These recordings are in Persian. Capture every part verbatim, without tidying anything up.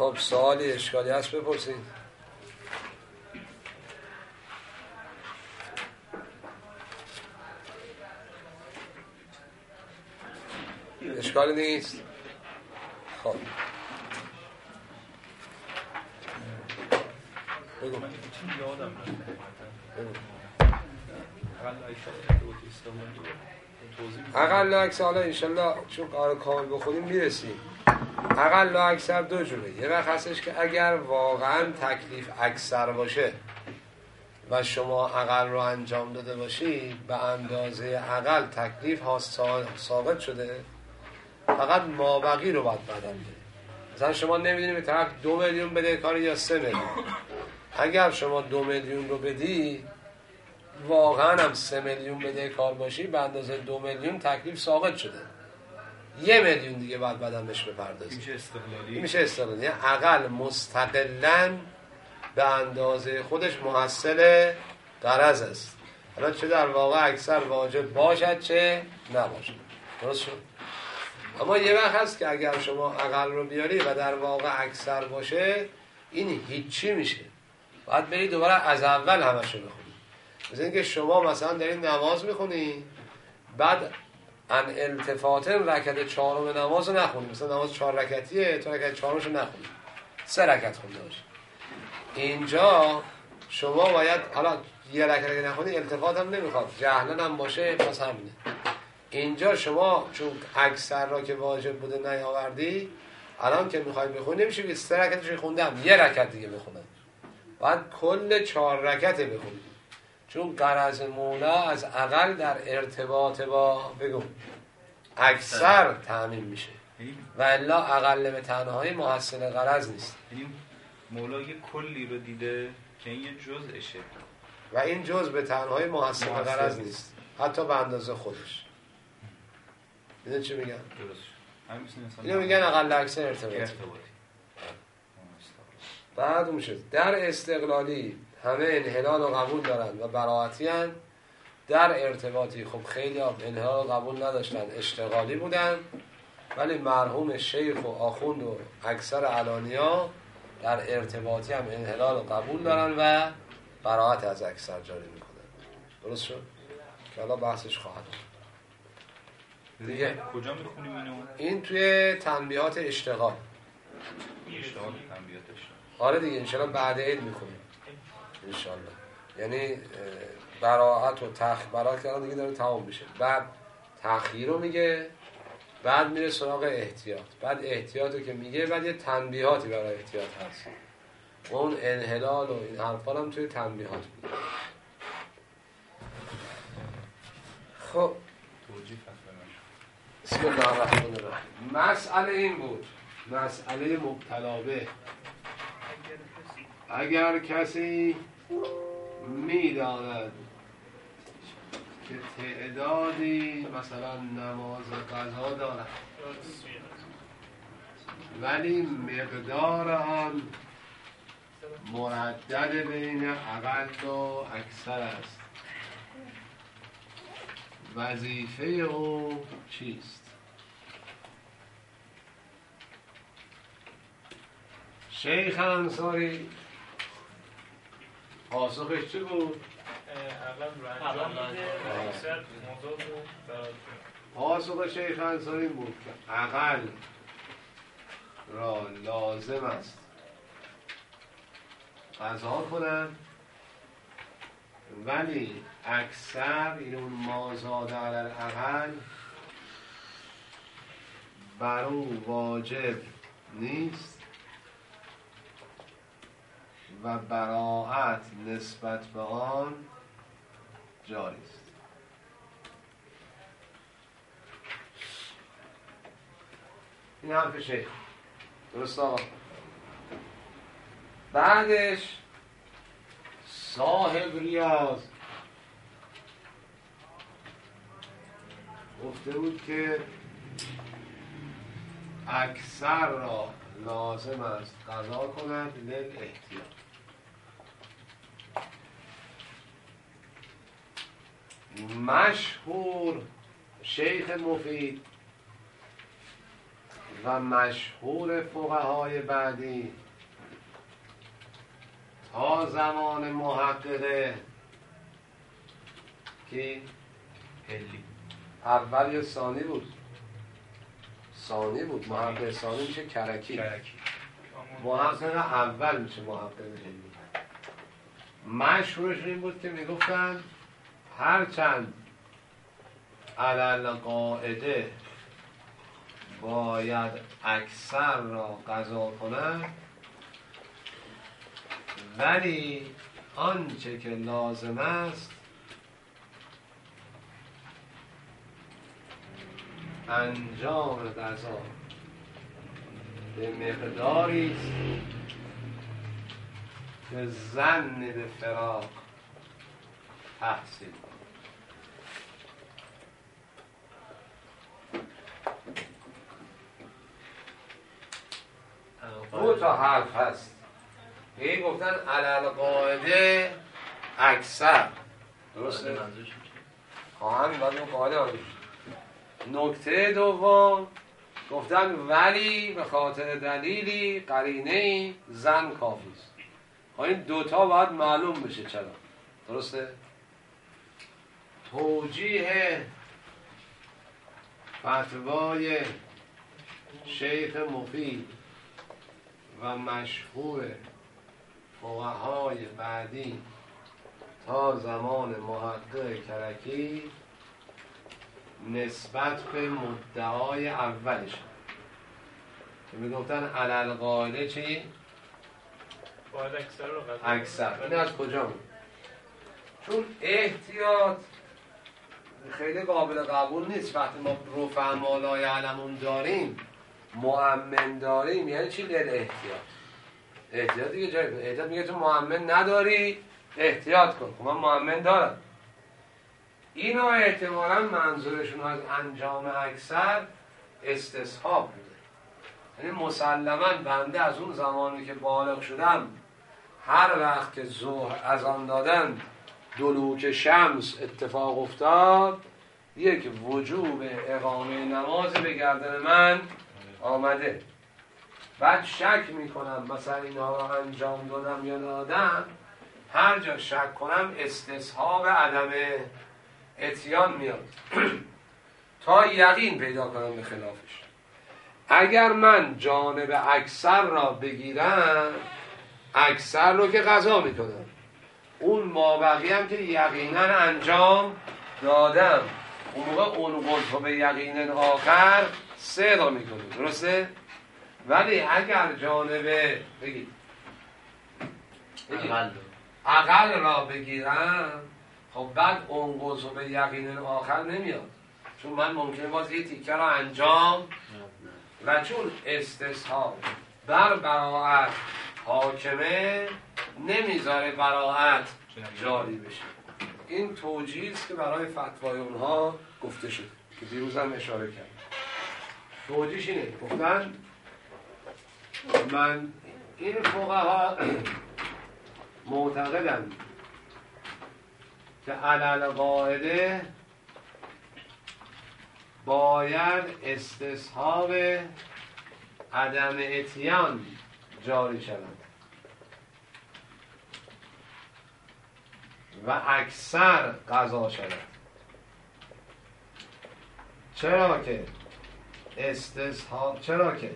خب سوالی اشکالی هست بپرسید. اشکالی نیست. خب بگو. من چی یادم اقل و اکثر، حالا انشالله چون قرار کامل بخونیم میرسیم. اقل و اکثر دو جوره. یه وقت هستش که اگر واقعا تکلیف اکثر باشه و شما اقل رو انجام داده باشید، به اندازه اقل تکلیف ها ثابت شده، فقط مابقی رو باید بدن بده. مثلا شما نمیدونید به طرف دو میلیون بده کاری یا سه میلیون. اگر شما دو میلیون رو بدی، واقعا هم سه میلیون بده کار باشی، به اندازه دو میلیون تکلیف ساقط شده. یه میلیون دیگه باید بدن بهش بپردازی. میشه استقلالی. این میشه استقلالی. یعنی اقل مستقلاً به اندازه خودش محصل غرض است. حالا چه در واقع اکثر واجب باشد چه نباشد. درست شد؟ اما یه وقت هست که اگر شما اقل رو بیاری و در واقع اکثر باشه، این هیچی میشه. باید بری دوباره از اول همشو بخونی. مثل اینکه شما مثلا دارین نماز میخونی، بعد ان التفاتن رکعت چهارم نماز رو نخونی. مثلا نماز چهار رکعتیه، تو رکعت چهارمش رو نخونی، سه رکعت خونده باشی. اینجا شما باید، حالا یه رکعت که نخونی التفات هم نمیخواد، جهلن هم باشه، پس همینه. اینجا شما چون اکثر را که واجب بوده نیاوردی، الان که میخوای بخونی نمیشه که سه رکعتش خوندم یه رکعت دیگه بخونم، باید کل چهار رکعت بخونی. چون غرض مولا از اقل در ارتباط با بگو اکثر تأمین میشه و الا اقل به تنهایی محصل غرض نیست. یعنی مولا یه کلی رو دیده که این یه جزءشه و این جزء به تنهایی محصل غرض نیست، حتی به اندازه خودش. میدونی چی میگن؟ درست. اینو میگن اقل اکثر ارتباطی. بعد اون شد در استقلالی همه انحلال و قبول دارن و براعتی هن. در ارتباطی خب خیلی انحلال و قبول نداشتن، اشتغالی بودن، ولی مرحوم شیخ و آخوند و اکثر علانیا در ارتباطی هم انحلال و قبول دارن و براعت از اکثر جاری میکنن. درست شد؟ که حالا بحثش خواهد دیگه. کجا میخونیم اینو؟ این توی تنبیهات اشتغال. اشتغال تنبیهات اشتغال. آره دیگه انشاءالله بعد عید میخونیم انشاءالله. یعنی براعت و تخ براعت کردن دیگه داره تمام میشه، بعد تأخیر رو میگه، بعد میره سراغ احتیاط، بعد احتیاط رو که میگه، بعد یه تنبیهاتی برای احتیاط هست. اون انحلال و این حرفان هم توی تنبیهات میگه. خب بسم الله الرحمن الرحیم. مسئله این بود، مسئله مبتلا به، اگر کسی میداند که تعدادی مثلا نماز قضا دارد ولی مقدار آن مردد بین اقل و اکثر است، وظیفه او چیست؟ شیخ انصاری پاسخش چی بود؟ پاسخ شیخ انصاری بود که اقل را لازم است قضا کنن، ولی اکثر این اون مازاد علی الاقل بر او واجب نیست و براعت نسبت به آن جاری است. این حرف شیخ. درست آقا؟ بعدش صاحب ریاض گفته بود که اکثر را لازم است قضا کند للاحتیاط. مشهور شیخ مفید و مشهور فقهای بعدی تا زمان محققه که هلی اول یا ثانی بود؟ ثانی بود. محقق ثانی میشه کرکی. کرکی محقق اول میشه محقق هلی. مشهورش این بود که میگفتن هرچند علل قاعده باید اکثر را قضا کند، ولی آنچه که لازم است انجام قضا به مقداری است که ظن به فراق تحصیل کند. دو تا حرف هست. یه گفتن علل قاعده اکثر، درسته؟ همین باید اون قاعده آنی. نکته دوم گفتن ولی به خاطر دلیلی قرینه‌ای زن کافی است. این دوتا باید معلوم بشه چرا، درسته؟ توجیه فتوای شیخ مفید و مشهور فقهای بعدی تا زمان محقق کرکی نسبت به مدعای اولش که میگفتن علل قاعده چی؟ باید اکثر رو قضا اکثر. این از کجا بود؟ چون احتیاط خیلی قابل قبول نیست. وقتی ما رفع ما لا یعلمون داریم، مؤمن داریم، یعنی چی لیل احتیاط؟ احتیاط دیگه جایی. احتیاط میگه تو مؤمن نداری احتیاط کن. خب من مؤمن دارم. اینا احتمالا منظورشون از انجام اکثر استصحاب بوده. یعنی مسلما بنده از اون زمانی که بالغ شدم هر وقت که ظهر از آن دادن دلوک شمس اتفاق افتاد، یک وجوب اقامه نماز به گردن من آمده. بعد شک میکنم مثلا اینا رو انجام دادم یا ندادم. هر جا شک کنم استصحاب عدم اتیان میاد تا یقین پیدا کنم به خلافش. اگر من جانب اکثر را بگیرم، اکثر رو که قضا میکنم، اون مابقی هم که یقینا انجام دادم، اون موقع اون قلت به یقین آخر سه را میکنه، درسته؟ ولی اگر جانب بگید اقل را بگیرم، خب بعد اون قلت به یقین آخر نمیاد، چون من ممکنه باز یه تیکه را انجام و چون استصحاب بر براعت حاکمه نمیذاره براعت جاری بشه. این توجیه است که برای فتوای اونها گفته شد که دیروز هم اشاره کرد. توجیهش اینه، گفتن من این فقها معتقدند که علل قاعده باید استصحاب عدم اتیان جاری شود و اکثر قضا شود. چرا که استصحاب چرا که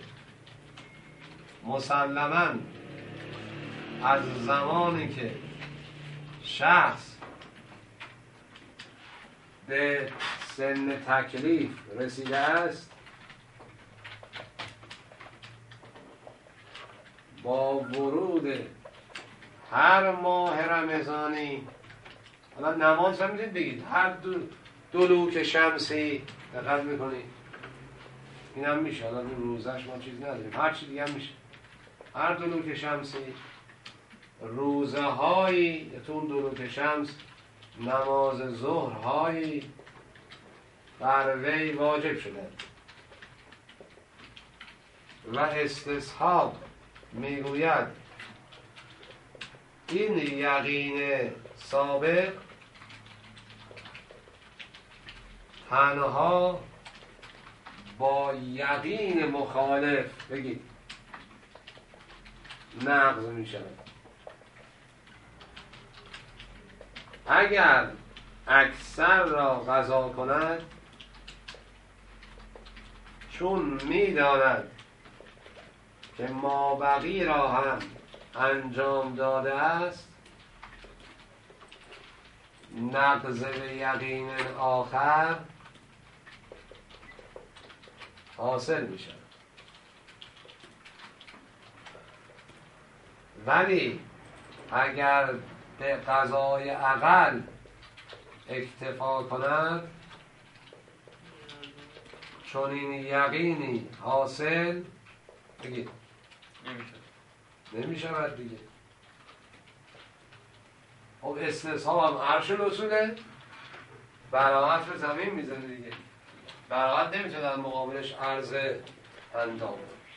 مسلماً از زمانی که شخص به سن تکلیف رسیده است با ورود هر ماه رمضانی، حالا نماز هم میتونید بگید هر دو دلوک شمسی دقت میکنید، این هم میشه، حالا روزش ما چیز نداریم، هر چی دیگه هم میشه، هر دلوک شمسی روزه هایی تو اون دلوک شمس نماز ظهر هایی بر وی واجب شده و استصحاب میگوید این یقین سابق تنها با یقین مخالف بگید نقض می شود. اگر اکثر را قضا کند چون می داند که مابقی را هم انجام داده است نقض به یقین آخر حاصل می شود. ولی اگر به قضای اقل اکتفا کند چون این یقینی حاصل بگید نمی شود دیگه. خب استصحاب هم عرش الاصوله، براحت رو زمین میزنه دیگه. براحت نمیتونه در مقابلش عرض اندام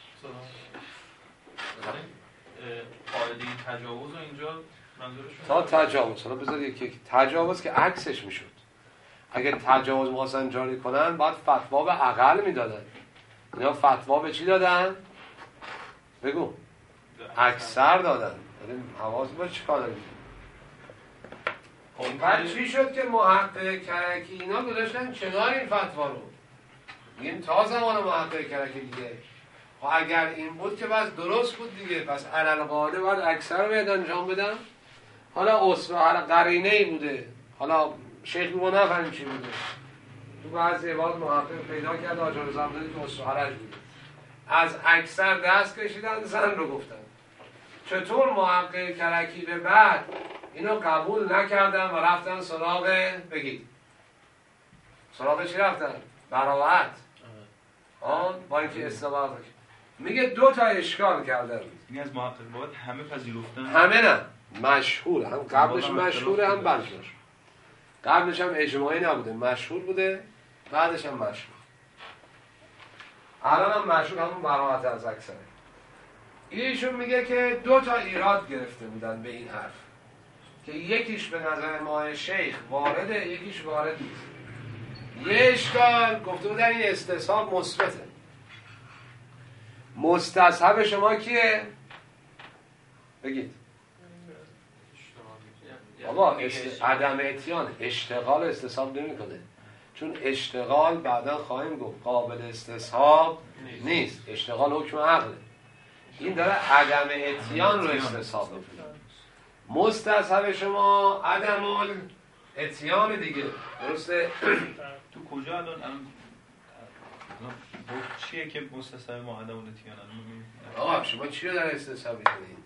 قاعده تجاوز و اینجا منظورشون تا تجاوز. حالا بذارید که تجاوز که عکسش میشد. اگه تجاوز می‌خواستن جاری کنن باید فتوا به اقل میدادن. اینا فتوا به چی دادن؟ بگو. اکثر دادن. حواس با چی کار داریم؟ بعد چی شد که محقق کرکی اینا گذاشتن کنار این فتوا رو؟ میگیم تا زمان محقق کرکی دیگه. خب اگر این بود که بس درست بود دیگه. پس علالقاعده باید اکثر رو باید انجام بدن. حالا اصلا حالا قرینه‌ای بوده. حالا شیخ میگه نفهمیم چی بوده. تو بعضی عباد محقق پیدا کرد آجار زمانی تو اصلا حرج بوده. از اکثر دست کشیدن زن رو گفتن. چطور محقق کرکی به بعد اینو قبول نکردن و رفتن سراغ بگید سراغ چی رفتن؟ براحت. آن با اینکه استقامت میگه دو تا اشکال کردن. این از محقق باید همه پذیرفتن. همه نه مشهوره، هم قبلش مشهوره هم بعدش. قبلش هم اجماعی نبوده، مشهور بوده، بعدش هم مشهور. الان هم مشهور همون براحت از اکثره. ایشون میگه که دو تا ایراد گرفته بودن به این حرف که یکیش به نظر ما شیخ وارده، یکیش وارد نیست. یه اشکال گفته بودن این استصحاب مثبته. مستصحب شما کیه؟ بگید. بابا است... عدم اتیان اشتغال استصحاب نمی کنه. چون اشتغال بعدا خواهیم گفت قابل استصحاب نیست. اشتغال حکم عقله. این داره عدم اتیان رو استصحاب میکنه. مستصحب شما عدم اتیان دیگه. درسته؟ تو کجا الان الان چیه که مستصحب ما عدم اتیان الان؟ آقا شما چی رو در استصحاب میکنید؟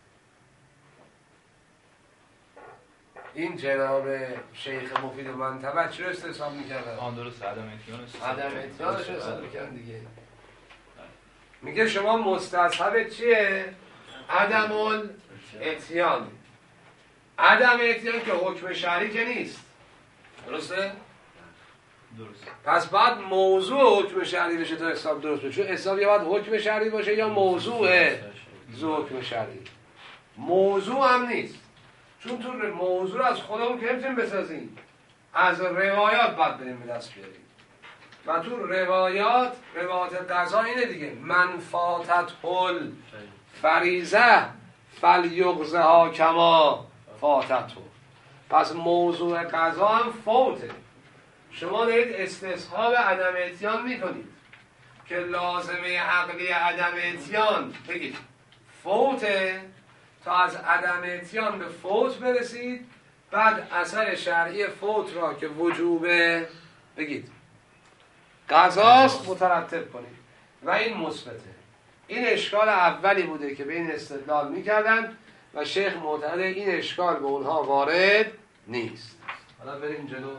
این جناب شیخ مفید منطبع چی رو استصحاب میکردن؟ آن درست عدم اتیان استصحاب. عدم اتیانش رو استصحاب میکردن دیگه. میگه شما مستصحب چیه؟ عدم اتیان. عدم اتیان که حکم شرعی که نیست. درسته؟ درست. پس بعد موضوع حکم شرعی بشه تا حساب درست بشه. چون حساب یا باید حکم شرعی باشه یا موضوع زو حکم شرعی. موضوع هم نیست. چون تو موضوع از خودمون که نمیتونیم بسازیم. از روایات باید بریم به دست بیاریم. و تو روایات روایات قضا اینه دیگه من فاتت حل فریزه فلیغزه ها کما فاتت. پس موضوع قضا هم فوته. شما دارید استصحاب عدم اتیان میکنید که لازمه عقلی عدم اتیان بگید فوته تا از عدم اتیان به فوت برسید بعد اثر شرعی فوت را که وجوبه بگید قضاست مترتب کنید و این مثبته. این اشکال اولی بوده که به این استدلال میکردن و شیخ معتقد این اشکال به اونها وارد نیست. حالا بریم جلو.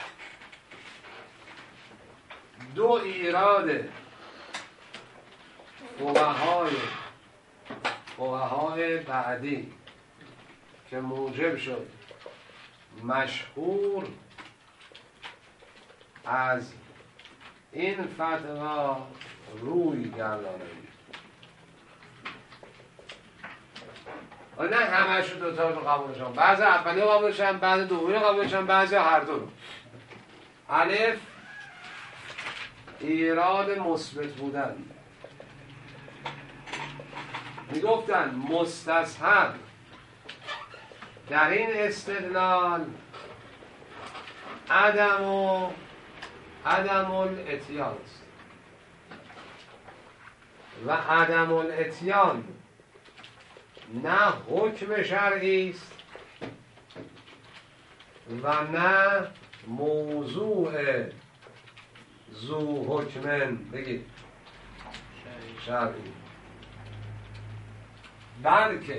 دو ایراد فقهای فقهای بعدی که موجب شد مشهور از این فتوا روی گردانید. نه همش رو دوتا رو قبولشن، بعضی اولی رو قبولشن، بعضی دومی رو قبولشن، بعضی هر دو رو. الف ایراد مثبت بودن. میگفتن مستصحب در این استدلال عدم و عدم الاتیان است و عدم الاتیان نه حکم شرعی است و نه موضوع ذو حکمن بگید شرعی، بلکه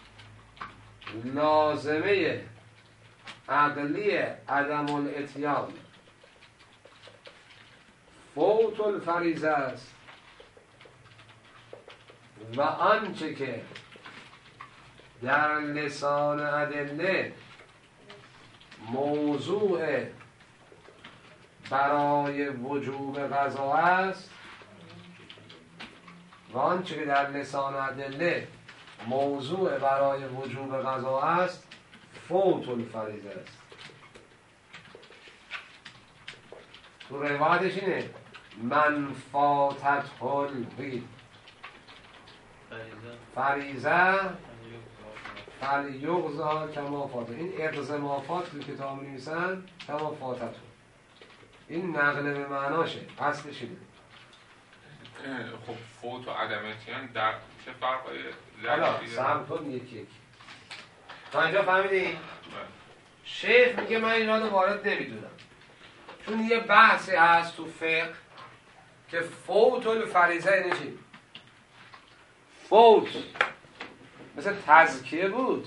لازمه عقلی عدم الاتیان فوت الفریضه است و آنچه که در لسان ادله موضوع برای وجوب قضا است و آنچه که در لسان ادله موضوع برای وجوب قضا است فوت الفریضه است. تو روایتش اینه من فاتت هل بگید فریضه فلیغزا کما فاتت. این اقزمافات تو کتاب نویسن کما فاتت. این نقل به معناشه، اصلش اینه. خب فوت و عدم اتیان در چه فرقای حالا سهم کن یکی یکی تا اینجا فهمیدی؟ شیخ میگه من اینا رو وارد نمیدونم چون یه بحثی هست تو فقه که فوت الفریضه اینه چی؟ فوت مثل تزکیه بود،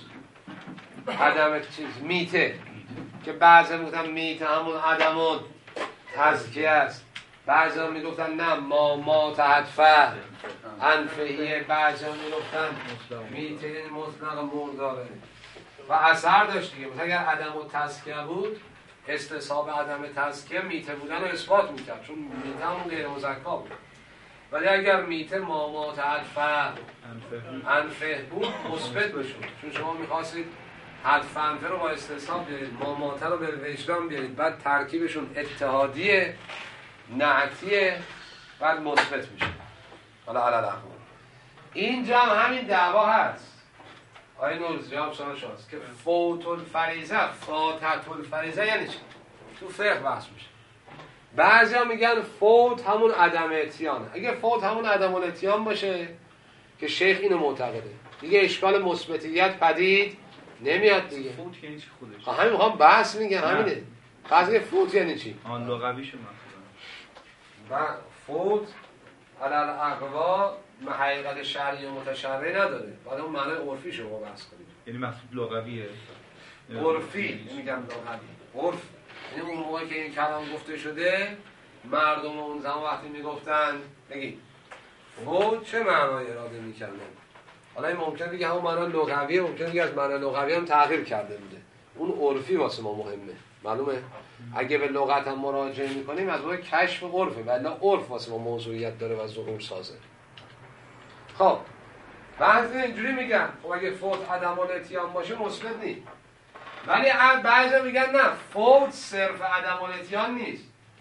عدم چیز میته که بعضی میگفتن میته همون عدم تزکیه است، بعضی هم میگفتن نه ما ما تحتفه انفهیه، بعضی هم میگفتن میته این مطلق مرداره و اثر داشت دیگه. مثلا اگر عدم و تزکیه بود استصحاب عدم تزکیه میته بودن رو اثبات میکرد چون میته همون غیر مزکا بود، ولی اگر میته ما ما تحتفه انفه بود مثبت بشون چون شما میخواستید حدف انفه رو با استصحاب بیارید، ما ماته رو به وجدان بیارید، بعد ترکیبشون اتحادیه نعتیه بعد مثبت میشه. حالا علل احوال اینجا هم همین دعوا هست. آیه نورز جواب سوال شماست که فوت الفریضه فاتت الفریضه یعنی چی؟ تو فقه بحث میشه. بعضی ها میگن فوت همون عدم اتیانه. اگه فوت همون عدم الاتیان باشه که شیخ اینو معتقده دیگه اشکال مثبتیت پدید نمیاد دیگه. فوت یعنی چی خودش؟ همین میخوام بحث میگن همینه. قضیه فوت یعنی چی؟ آن لغویشو من و فوت علل اقوا حقیقت شرعی و متشرعی نداره، بعد اون معنی عرفی شما بحث کنید. یعنی مقصود لغویه عرفی نمیگم لغوی، عرف یعنی اون موقعی که این کلام گفته شده مردم اون زمان وقتی میگفتن بگید فوت چه معنای اراده میکردن. حالا این ممکن بگه همون معنی لغویه، ممکن بگه از معنی لغوی هم تغییر کرده بوده. اون عرفی واسه ما مهمه. معلومه اگه به لغت هم مراجعه میکنیم از اون کشف عرفه، ولی عرف واسه ما موضوعیت داره و ظهور سازه. خب بعضی اینجوری میگن خب اگه فوت عدم الاتیان باشه مثبت نیست، ولی بعضی میگن نه فوت صرف عدم الاتیان نیست،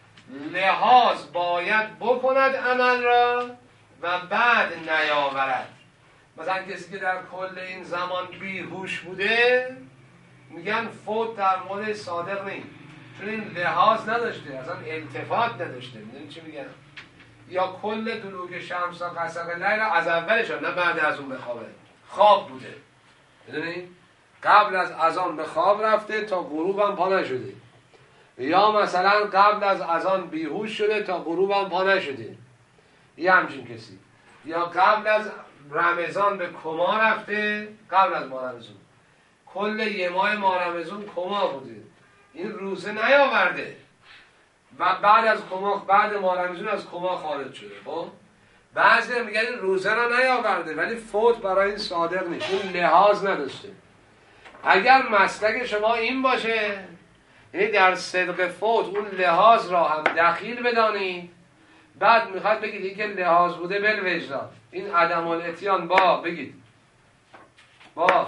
لحاظ باید بکند عمل را و بعد نیاورد. مثلا کسی که در کل این زمان بیهوش بوده میگن فوت در مورد صادق نیست چون این لحاظ نداشته، اصلا التفات نداشته. میدونی چی میگن؟ یا کل دلوک شمس و قسق لیل از اولش نه بعد از اون به خوابه خواب بوده. میدونی؟ قبل از اذان به خواب رفته تا غروب هم پا نشده، یا مثلا قبل از اذان بیهوش شده تا غروب هم پا نشده، یه همچین کسی. یا قبل از رمضان به کما رفته، قبل از ماه رمضان کل یه ماه ماه رمضان کما بوده، این روزه نیاورده و بعد از کما بعد ماه رمضان از کما خارج شده. خب بعضی میگن این روزه را نیاورده ولی فوت برای این صادق نیست، اون لحاظ نداشته. اگر مسلک شما این باشه یعنی در صدق فوت اون لحاظ را هم دخیل بدانید، بعد میخواد بگید این که لحاظ بوده بل وجدان، این عدم الاتیان با بگید با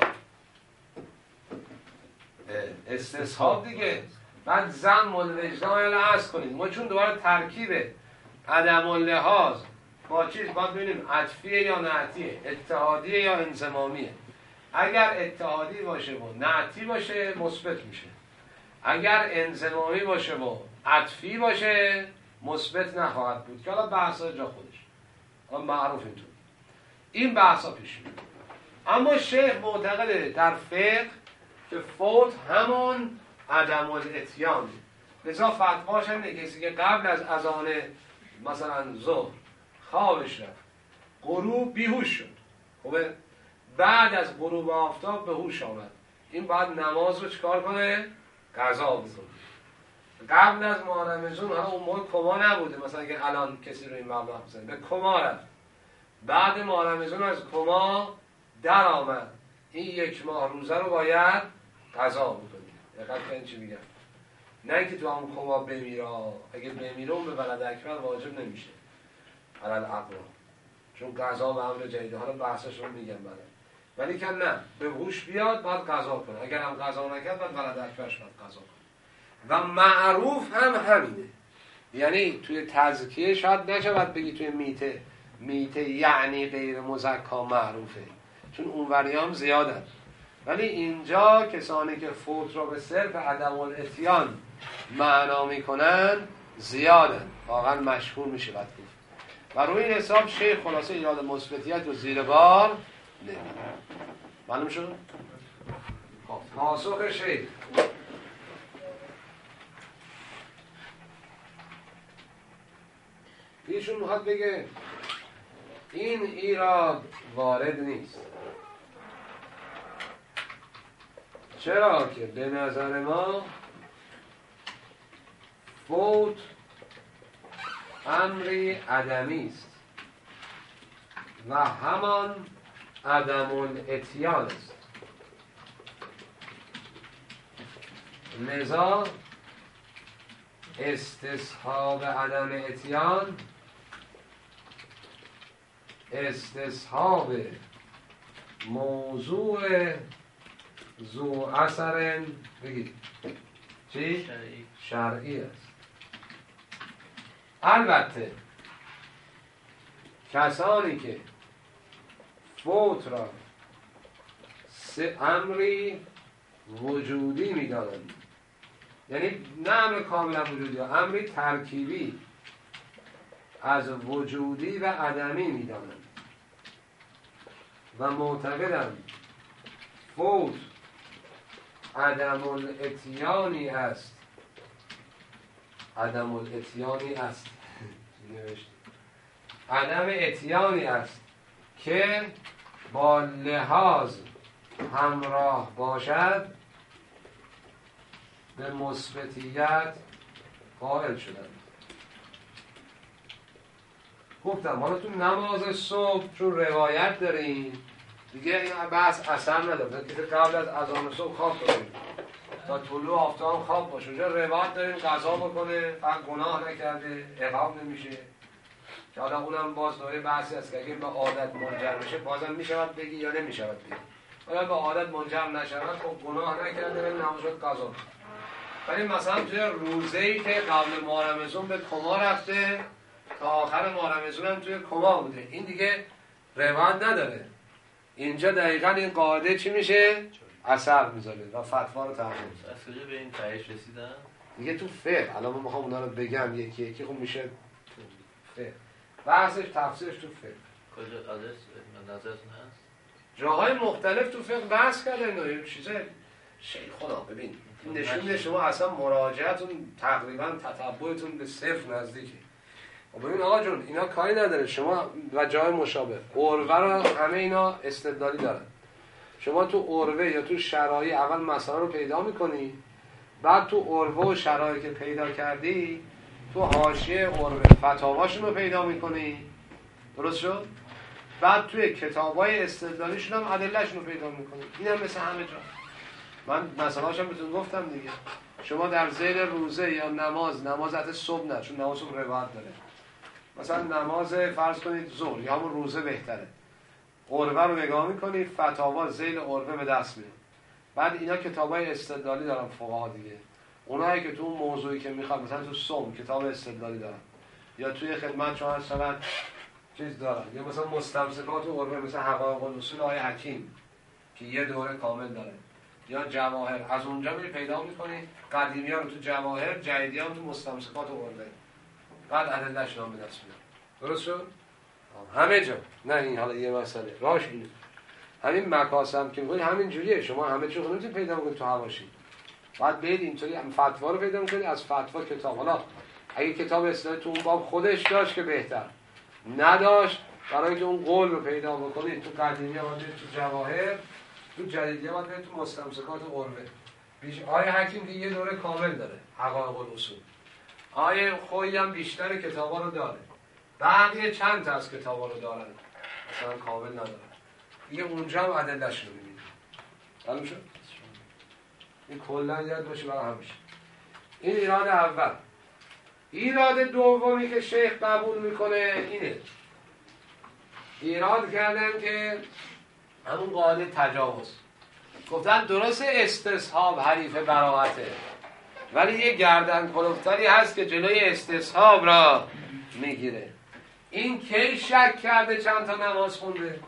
استصحاب دیگه، بعد زم الوجدان رو عرض کنید. ما چون دوباره ترکیب عدم اللحاظ با چیز باید ببینیم عطفیه یا نعتیه، اتحادیه یا انضمامیه. اگر اتحادی باشه و نعتی باشه مثبت میشه، اگر انضمامی باشه و عطفی باشه مثبت نخواهد بود که حالا بحثا جا خودش حالا معروف اینطور این بحثا پیش میاد. اما شیخ معتقده در فقه که فوت همون عدم الاتیان، لذا فتواش هم اینه کسی که قبل از اذان مثلا ظهر خوابش رفت، غروب بیهوش شد، خب بعد از غروب آفتاب به هوش آمد، این باید نماز رو چکار کنه؟ قضا بکنه. قبل از ماه رمضان ها اون موقع کما نبوده، مثلا اگه الان کسی رو این مبلغ بزنه به کما رفت، بعد ماه رمضان از کما در آمد، این یک ماه روزه رو باید قضا بکنه. دقت کنید چی میگم، نه اینکه تو هم کما بمیره، اگه بمیره اون به بلد اکبر واجب نمیشه علل اقوا، چون قضا و امر جدیده، حالا بحثش رو میگم بعد. ولی که نه، به هوش بیاد باید قضا کنه، اگر هم قضا نکرد باید بلد اکبرش باید قضا کنه. و معروف هم همینه، یعنی توی تزکیه شاید نشود بگی توی میته میته یعنی غیر مزکا معروفه، چون اونوری هم زیادن، ولی اینجا کسانی که فوت را به صرف عدم الاتیان معنا میکنن زیادن، واقعا مشهور میشه بعد گفت. و روی این حساب شیخ خلاصه ایراد مثبتیت رو زیر بار نمیده. معلوم شد؟ پاسخ شیخ ایشون میخواد بگه این ایراد وارد نیست. چرا که به نظر ما فوت امری عدمی است و همان عدم الاتیان است، لذا استصحاب عدم اتیان استصحاب موضوع ذو اثر بگید چی؟ شرعی. شرعی است. البته کسانی که فوت را سه امری وجودی می‌دانند، یعنی نه امر کاملا وجودی، امری ترکیبی از وجودی و عدمی می‌دانند و معتقدند فوت عدم الاتیانی است، عدم الاتیانی است عدم اتیانی است که با لحاظ همراه باشد به مثبتیت قائل شدند. گفتم حالا تو نماز صبح چون روایت داریم دیگه این بحث اثر نداره، که قبل از اذان صبح خواب کنیم تا طلوع آفتاب خواب باشه، اونجا روایت داریم قضا بکنه، فقط گناه نکرده عقاب نمیشه، که حالا اونم باز دوره بحثی است که اگه به عادت منجر بشه بازم میشود بگی یا نمیشود بگی. حالا به عادت منجر نشود خب گناه نکرده نماز شد قضا. ولی مثلا توی روزه‌ای که قبل ماه رمضان به کما رفته تا آخر ماه رمضان هم توی کما بوده، این دیگه روایت نداره، اینجا دقیقاً این قاعده چی میشه؟ اثر میذاره و فتوا رو تغییر میده. اصلا به این تایش رسیدن دیگه تو فقه الان من میخوام اونا رو بگم یکی یکی، خب میشه تو فقه بحثش تفسیرش تو فقه. کجا آدرس نظرتون هست؟ جاهای مختلف تو فقه بحث کردن و چیزه شیخ خدا ببین نشون میده شما اصلا مراجعتون تقریبا تتبعتون به صفر نزدیکه. ببین آقا جون اینا کاری نداره، شما و جای مشابه عروه رو همه اینا استدلالی دارن. شما تو عروه یا تو شرایع اول مسائل رو پیدا میکنی، بعد تو عروه و شرایعی که پیدا کردی تو حاشیه عروه فتاواشون رو پیدا میکنی، درست شد؟ بعد توی کتابای استدلالیشون هم ادلهشون رو پیدا میکنی. این هم مثل همه جا. من مثلاش بهتون گفتم دیگه، شما در ذیل روزه یا نماز، نماز حتی صبح نه چون نماز صبح روایت داره، مثلا نماز فرض کنید ظهر یا همون روزه بهتره، عروه رو نگاه میکنی فتاوا ذیل عروه به دست میاد. بعد اینا کتابای استدلالی دارن فقها دیگه، اونایی که تو اون موضوعی که میخواد مثلا تو صوم کتاب استدلالی دارن، یا توی خدمت شما هستن چیز دارن، یا مثلا مستمسکات و عربه مثل حقایق الاصول آقای حکیم که یه دوره کامل داره، یا جواهر. از اونجا میری پیدا میکنی قدیمی ها رو تو جواهر، جدیدی ها رو تو مستمسکات و عربه. بعد ادله‌اش نام به دست میاد. درست شد؟ همه جا. نه این حالا یه مسئله راش اینه. همین مکاسب که میگن همین جوریه. شما همه چی خودتون پیدا میکنید تو حواشی. بعد برید اینطوری هم فتوا رو پیدا میکنید، از فتوا کتاب. حالا اگه کتاب اصلاحی تو اون باب خودش داشت که بهتر، نداشت برای که اون قول رو پیدا بکنید تو قدیمی ها، تو جواهر، تو جدیدی ها، تو مستمسکات و عربه. بیش آیه حکیم که یه دوره کامل داره حقایق الاصول. آیه خویی هم بیشتر کتابا رو داره. بقیه چند تا از کتابا رو دارن، مثلا کامل ندارن. دیگه اونجا هم ادله‌اش رو می‌بینید. معلوم شد؟ این کلا یاد باشه برای همیشه. این ایراد اول. ایراد دومی که شیخ قبول میکنه اینه. ایراد کردن که همون قاعده تجاوز. گفتن درست استصحاب حریف براءته، ولی یه گردن کلفتری هست که جلوی استصحاب را میگیره. این کی شک کرده چند تا نماز خونده؟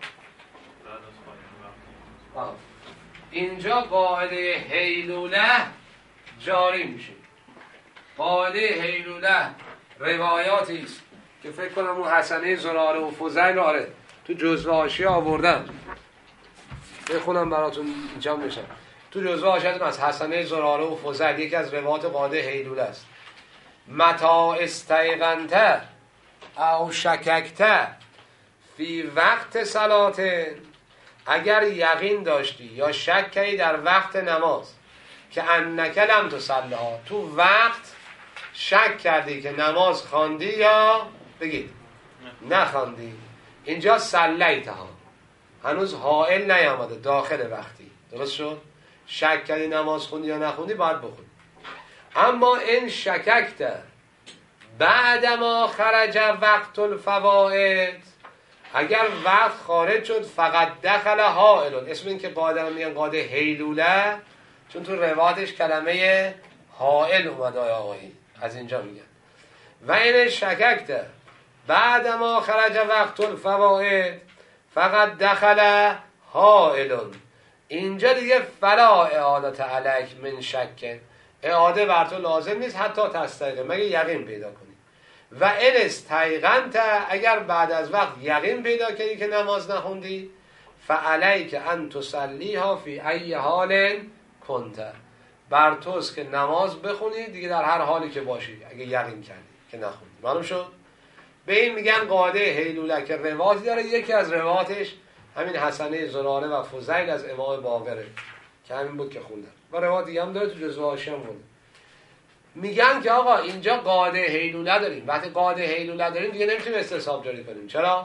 آه. اینجا قاعده هیلوله جاری میشه. قاعده هیلوله روایاتی است که فکر کنم اون حسنه زراره و فضیل آره تو جزوه حاشیه آوردم، بخونم براتون اینجا میشه. تو جزوه حاشیه از حسنه زراره و فضیل یکی از روایات قاعده هیلوله است. متا استیقنت او شککت فی وقت صلات، اگر یقین داشتی یا شک کردی در وقت نماز که انک لم تصلیها، تو وقت شک کردی که نماز خواندی یا بگید نخواندی، اینجا صلیتها هنوز حائل نیامده داخل وقتی. درست شد؟ شک کردی نماز خوندی یا نخوندی باید بخونی. اما این شککت بعدما خرج وقت الفوائد، اگر وقت خارج شد فقط دخل حائل. اسم این که قاعده رو میگن قاعده هیلوله چون تو روایتش کلمه حائل اومده آقایی، از اینجا میگن. و این شککت بعدما خرج وقت الفوائد فقط دخل حائل، اینجا دیگه فلا اعادت علیک من شک، اعاده بر تو لازم نیست حتی تستیقن، مگه یقین پیدا کنی. و ان استیقنت، اگر بعد از وقت یقین پیدا کردی که نماز نخوندی، فعلیک ان تصلیها فی ای حال کنت، بر توست که نماز بخونی دیگه در هر حالی که باشی اگه یقین کردی که نخوندی. معلوم شد؟ به این میگن قاعده هیلوله که روایتی داره. یکی از روایاتش همین حسنه زراره و فضیل از امام باقره که همین بود که خوندن، و روایت دیگه هم داره تو جزوه حاشیه هم بود. میگن که آقا اینجا قاعده هیلوله داریم، وقتی قاعده هیلوله داریم دیگه نمیتونیم استصحاب جاری کنیم. چرا؟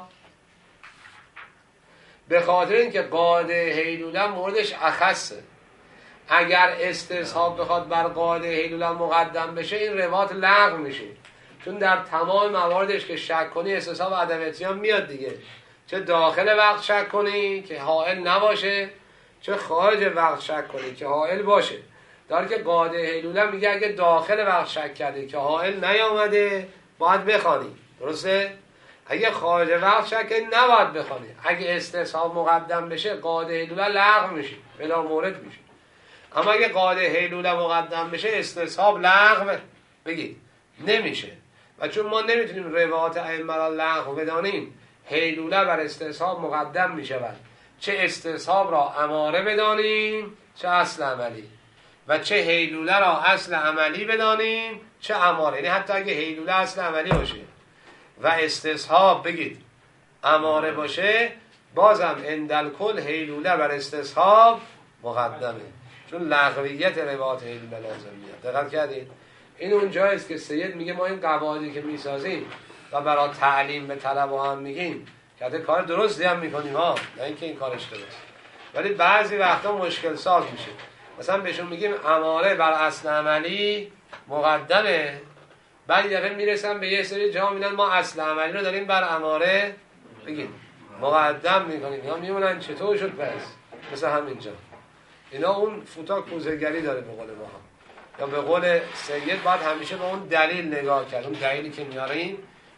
به خاطر اینکه قاعده هیلوله موردش اخصه. اگر استصحاب بخواد بر قاعده هیلوله مقدم بشه این روایت لغو میشه، چون در تمام مواردش که شک کنی استصحاب عدم اتیان میاد دیگه. چه داخل وقت شک کنی که حائل نباشه، چه خارج وقت شک کنی که حائل باشه. در که قاعده هیلوله میگه اگه داخل وقت شک کردی که حائل نیامده باید بخوانی. درسته؟ اگه خارج وقت شک کردی نباید بخوانی. اگه استصحاب مقدم بشه قاعده هیلوله لغو میشه، بلا مورد میشه. اما اگه قاعده هیلوله مقدم بشه استصحاب لغو بگید نمیشه. و چون ما نمیتونیم روایات ائمه را لغو بدانیم، هیلوله بر استصحاب مقدم میشود. چه استصحاب را اماره بدانیم چه اصل عملی، و چه هیلوله را اصل عملی بدانیم چه اماره. یعنی حتی اگه هیلوله اصل عملی باشه و استصحاب بگید اماره باشه، بازم اندالکل هیلوله بر استصحاب مقدمه، چون لغویت روایات هیلوله لازم میاد. دقت کردید؟ این اون جاییست که سید میگه ما این قواعدی که میسازیم و برای تعلیم به طلبه هم میگیم که کار درستی هم میکنیم ها، نه اینکه این کارش درست، ولی بعضی وقتا مشکل ساز میشه. مثلا بهشون میگیم اماره بر اصل عملی مقدمه، بعد یه دفعه میرسن به یه سری جا میبینن ما اصل عملی رو داریم بر اماره بگید مقدم میکنیم، یا میمونن چطور شد پس؟ مثل همینجا اینا اون فوتا کوزه‌گری داره به قول ما ها. یا به قول سید باید همیشه به اون دلیل نگاه کرد. اون دلیلی که میاریم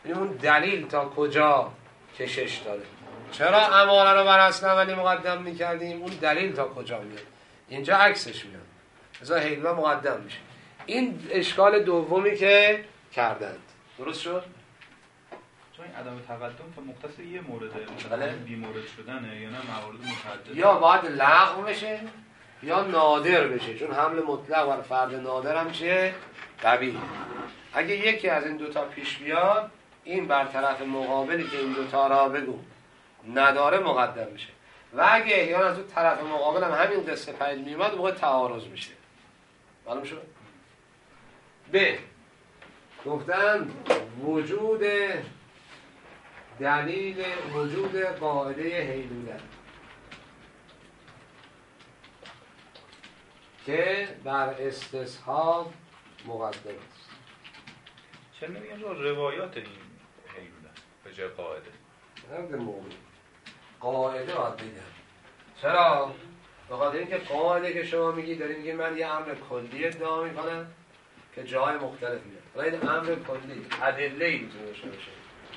یعنی اون دلیل تا کجا کشش داره. چرا اماره رو بر اصل عملی مقدم میکردیم؟ اون دلیل تا کجا میاد. اینجا عکسش میاد، مثلا هیلولا مقدم میشه. این اشکال دومی که کردند. درست شد؟ چون این عدم تقدم تا مختص یه مورده، بله. بی مورد شدنه یا نه موارد متعدد؟ یا باید لغو بشه یا نادر بشه، چون حمل مطلق بر فرد نادر هم چیه؟ قبیح. اگه یکی از این دوتا پیش بیاد، این بر طرف مقابلی که این دوتا را بگو نداره مقدم میشه. و اگه احیانا تو طرف مقابل هم همین قصه پدید میومد، موقع تعارض میشه. معلوم شد؟ ب گفتن وجود دلیل وجود قاعده هیلوله که بر استصحاب مقدم است. چرا نمیگن رو روایات این هیلوله به جای قاعده؟ نمیگه موضوع قاعده باید بگم. چرا؟ به خاطر اینکه قاعده که شما میگی داری میگی من یه امر کلی ادعا میکنم که جای مختلف میاد. حالا این امر کلی ادله‌ای میتونه باشه باشه.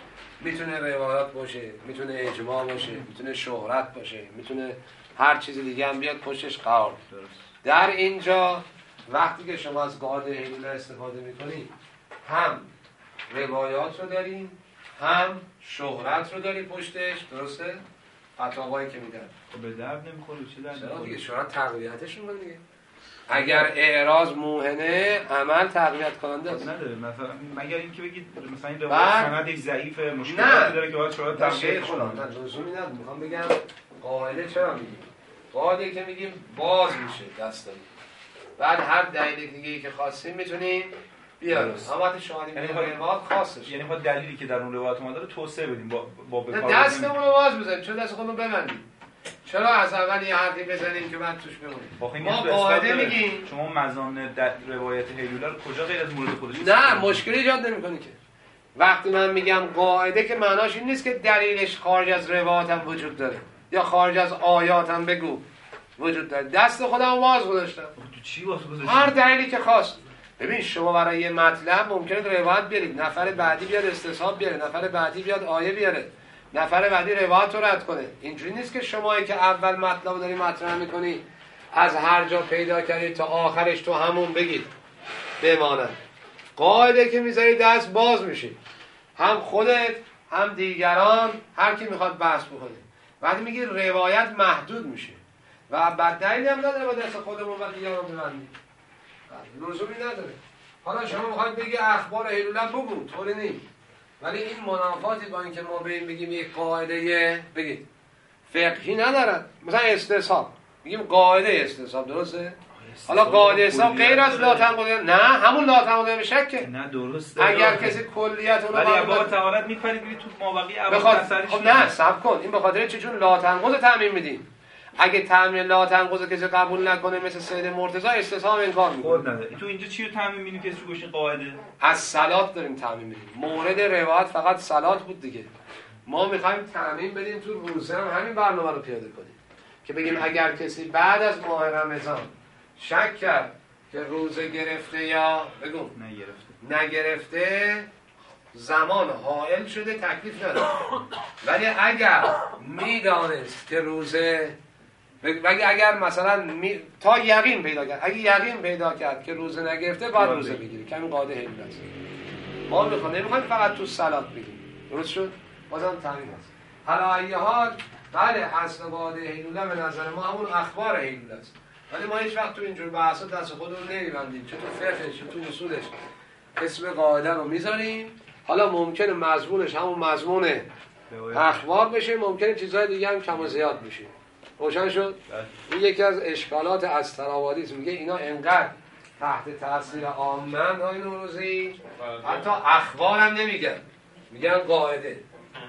میتونه روایات باشه، میتونه اجماع باشه، میتونه شهرت باشه، میتونه هر چیز دیگه هم بیاد پشتش قرار. درست. در اینجا وقتی که شما از قاعده هیلوله استفاده میکنی، هم روایات رو داریم، هم شهرت رو داری پشتش. درسته؟ فتاوایی که میدن خب به درد نمیخوره چه درد چرا میخوره؟ دیگه شهرت تقویتش میکنه دیگه. اگر اعراض موهنه، عمل تقویت کننده است. نداره مثلا مگر اینکه بگید مثلا این بعد- روایت سندش ضعیف مشکلاتی داره که باید شما نه تقویت شیخ خدا، کنید. نه لزومی نداره. میخوام بگم قاعده چرا میگیم؟ قاعده که میگیم باز میشه دست بعد هر دلیل دیگه ای که خواستیم میتونیم بیاریم. درست. اما وقتی شما یعنی میگیم خواهد- روایات خاصش، یعنی ما دلیلی که در اون روایت ما داره توسعه بدیم با با به نه کار دستمون بردن- رو باز بزنیم. چرا دست خودمون ببندیم؟ چرا از اول یه حرفی بزنیم که بعد توش بمونیم؟ آخه این ما یه سو قاعده اثبات داره. میگیم شما مزان در روایت هیلوله رو کجا غیر از مورد خودش نه استفاده مشکلی ایجاد نمیکنه که. وقتی من میگم قاعده که معناش این نیست که دلیلش خارج از روایات هم وجود داره یا خارج از آیات هم بگو وجود داره. دست خودم باز گذاشتم، کنید؟ تو چی واسه گذاشتید؟ هر دلیلی که خواست. ببین شما برای یه مطلب ممکنه روایت بیارید، نفر بعدی بیاد استصحاب بیاره، نفر بعدی بیاد آیه بیاره، نفر بعدی روایت رو رد کنه. اینجوری نیست که شما که اول مطلب رو داری مطرح میکنی از هر جا پیدا کردید تا آخرش تو همون بگید بماند. قاعده که میذاری دست باز میشه، هم خودت هم دیگران، هر کی میخواد بحث بکنه. وقتی میگی روایت محدود میشه و بعد دلیلی هم نداره با دست خودمون و دیگران ببندیم، لزومی نداره. حالا شما میخواید بگی اخبار هیلوله بگو، طوری نیست. ولی این منافاتی با اینکه ما به این بگیم یک قاعده بگید فقهی ندارد. مثلا استصحاب میگیم قاعده استصحاب، درسته؟ حالا قاعده استصحاب غیر از لا تنقض، نه همون لا تنقض به شکه. نه درسته. اگر کسی کلیت اون ولی رو ابواب قبول تعالت میپرید میرید تو مابقی ابواب بخواد تسریش خب نه صبر کن، این به خاطر چه؟ چون لا تنقض تعمیم میدیم. اگه تعمیم لا تنقض کسی قبول نکنه مثل سید مرتضی استصحاب انکار میکنه. خود نداره. تو اینجا چی رو تعمیم میدیم که اسمش گوشین قاعده؟ از صلات داریم تعمیم میدیم. مورد روایت فقط صلات بود دیگه. ما میخوایم تعمیم بدیم تو روزه هم همین برنامه رو پیاده کنیم که بگیم اگر کسی بعد از ماه رمضان شک کرد که روزه گرفته یا بگو نگرفته نگرفته، زمان حائل شده، تکلیف نداره. ولی اگر میدانست که روزه ولی اگر مثلا می... تا یقین پیدا کرد، اگه یقین پیدا کرد که روزه نگرفته باید روزه بگیری که همین قاعده هیلوله است. ما میخوایم نمیخوایم فقط تو صلات بگیم. درست شد؟ بازم تعمیم است. حالا ایه حال بله اصل قاعده هیلوله به نظر ما همون اخبار هیلوله است. ولی ما هیچ وقت تو اینجور بحثا دست خودمون نمیبندیم، چه تو فقهش چه تو اصولش اسم قاعده رو میذاریم. حالا ممکنه مضمونش همون مضمون اخبار بشه، ممکنه چیزهای دیگه هم کم و زیاد بشه. روشن شد؟ این یکی از اشکالات استرابادی است. میگه اینا انقدر تحت تاثیر عامن های نوروزی حتی اخبار هم نمیگن، میگن قاعده.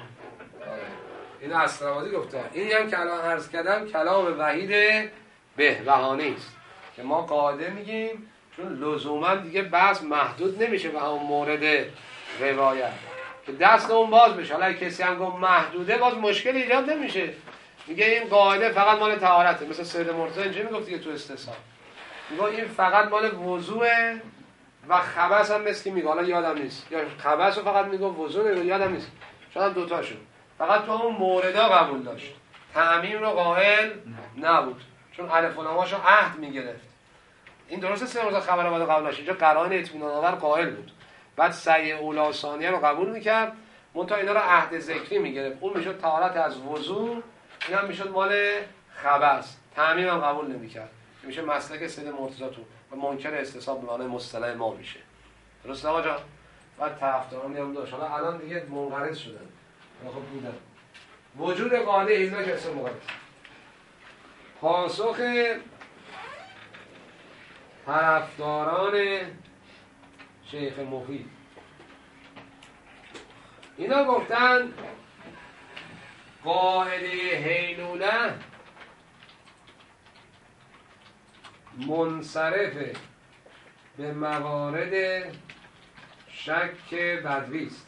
این استرابادی گفته. این هم که الان عرض کردم کلام وحید بهبهانی است که ما قاعده میگیم چون لزوما دیگه بحث محدود نمیشه به همون مورد روایت که دست اون باز بشه. حالا کسی هم گفت محدوده باز مشکل ایجاد نمیشه، میگه این قاعده فقط مال طهارته. مثل سید مرتضی اینجوری میگفت دیگه تو استصحاب میگه این فقط مال وضوء و خبث هم مثل که میگه، حالا یادم نیست، یا خبث رو فقط میگه وضو رو یادم نیست، شاید دوتاشو فقط تو اون موردا قبول داشت، تعمیم رو قائل نبود چون الف و لاماشو عهد میگرفت. این درسته سه روز خبر بعد قبول داشت، اینجا قرائن اطمینان آور قائل بود، بعد سعی اولا ثانیه رو قبول میکرد، منتها اینا رو عهد ذکری میگرفت، اون میشد طهارت از وضو، این هم میشد مال خبث، تعمیم هم قبول نمیکرد، میشه مسلک سید مرتضی تو و منکر استصحاب به معنای مصطلح ما میشه. درست آقا جان؟ بعد طرفداران هم داشت، حالا الان دیگه منقرض شدن، خب بودن. وجود قاعده اینا که اسم مقدس. پاسخ طرفداران شیخ مفید اینا گفتن قاعده هیلوله منصرف به موارد شک بدوی است،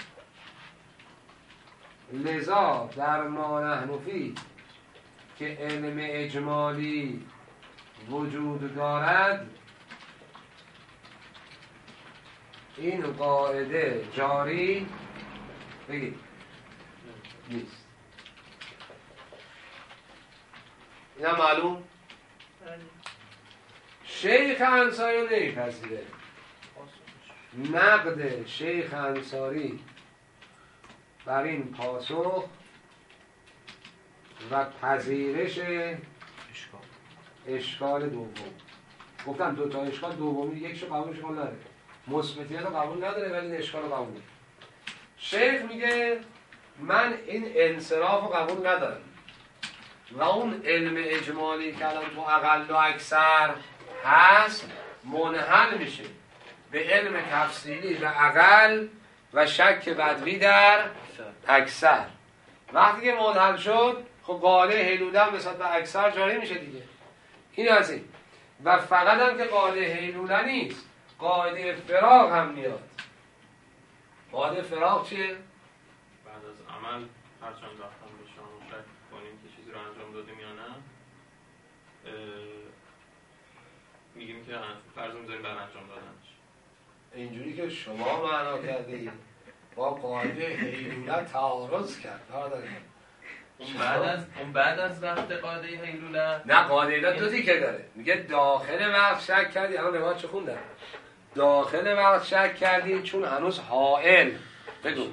لذا در ما نحن فی که علم اجمالی وجود دارد این قاعده جاری بگید نیست. اینا معلوم؟ شیخ انصاری رو نمیپذیره. نقد شیخ انصاری بر این پاسخ و پذیرش اشکال دوم. گفتم دو تا اشکال دومی، یکشو قبول اشکال نداره، مثبتیت رو قبول نداره ولی این اشکال رو قبول. شیخ میگه من این انصراف رو قبول ندارم و اون علم اجمالی که الان تو اقل و اکثر هست منحل میشه به علم تفصیلی و اقل و شک بدوی در اکثر. وقتی که منحل شد خب قاعده هیلوله هم نسبت به اکثر جاری میشه دیگه. این از این. و فقط هم که قاعده هیلوله نیست، قاعده فراغ هم میاد. قاعده فراغ چیه؟ بعد از عمل هرچند وقتم به شما شک کنیم که چیزی رو انجام دادیم یا نه، میگیم که فرض می‌ذاریم بعد انجام دادنش. اینجوری که شما معنا کردید با قاعده هیلوله تعارض کرد. اون بعد از اون بعد از وقت قاعده هیلوله نه، قاعده هیلوله دو دیگه داره. میگه داخل وقت شک کردی، الان روایت چه خوندم، داخل وقت شک کردی چون هنوز حائل بگو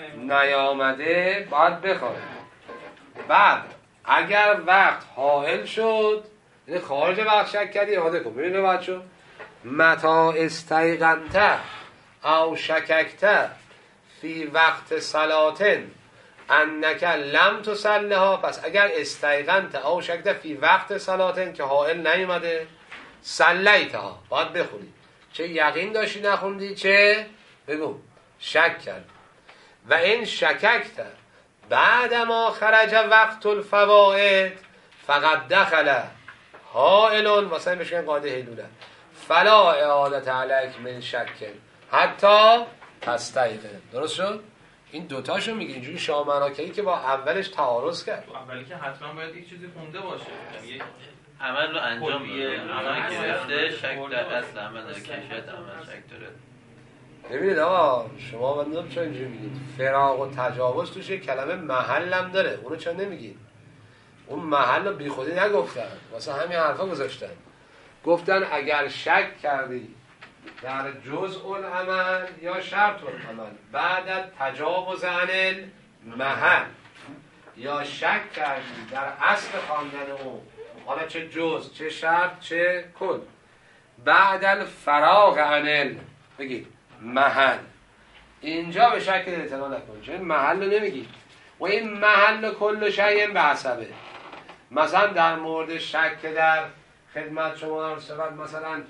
نیامده باید بخواد. بعد اگر وقت حائل شد یعنی خارج وقت شک کردی، اعاده کن. ببین روایت شو متا استیقنت او شککت فی وقت صلاتن انک لم تصلها، پس اگر استیقنت او شککت فی وقت صلاتن که حائل نیومده صلیتها باید بخونی، چه یقین داشتی نخوندی چه بگو شک کرد. و این شککت بعد ما خرج وقت الفوائد فقط دخل حائلون واسه این بشکن قاعده هیلوله فلا اعادت علیک من شکن حتی تستیقن. درست شد؟ این دوتاشو میگه اینجوری شاه مناکهی که با اولش تعارض کرد. اولی که حتما باید یک چیزی خونده باشه، یعنی عمل رو انجام کلیه داده، عمل عمل گرفته، شک کلیه در اصل عمل داره، کیفیت عمل شک داره. ببینید آقا شما من نمیدونم چرا اینجوری میگید فراق و تجاوز توش یک کلمه محلم داره، اونو چرا نمیگید؟ اون محل رو بی خودی نگفتن، واسه همین حرفا گذاشتن. گفتن اگر شک کردی در جزء العمل یا شرط العمل بعد تجاوز عن المحل، یا شک کردی در اصل خواندن اون، حالا چه جزء چه شرط چه کل، بعد الفراغ عن بگید محل، اینجا به شک اعتنا نکن، چون محل رو نمیگی و این محل کل شیء به حسبه. مثلا در مورد شک در خدمت شما نرسد، مثلا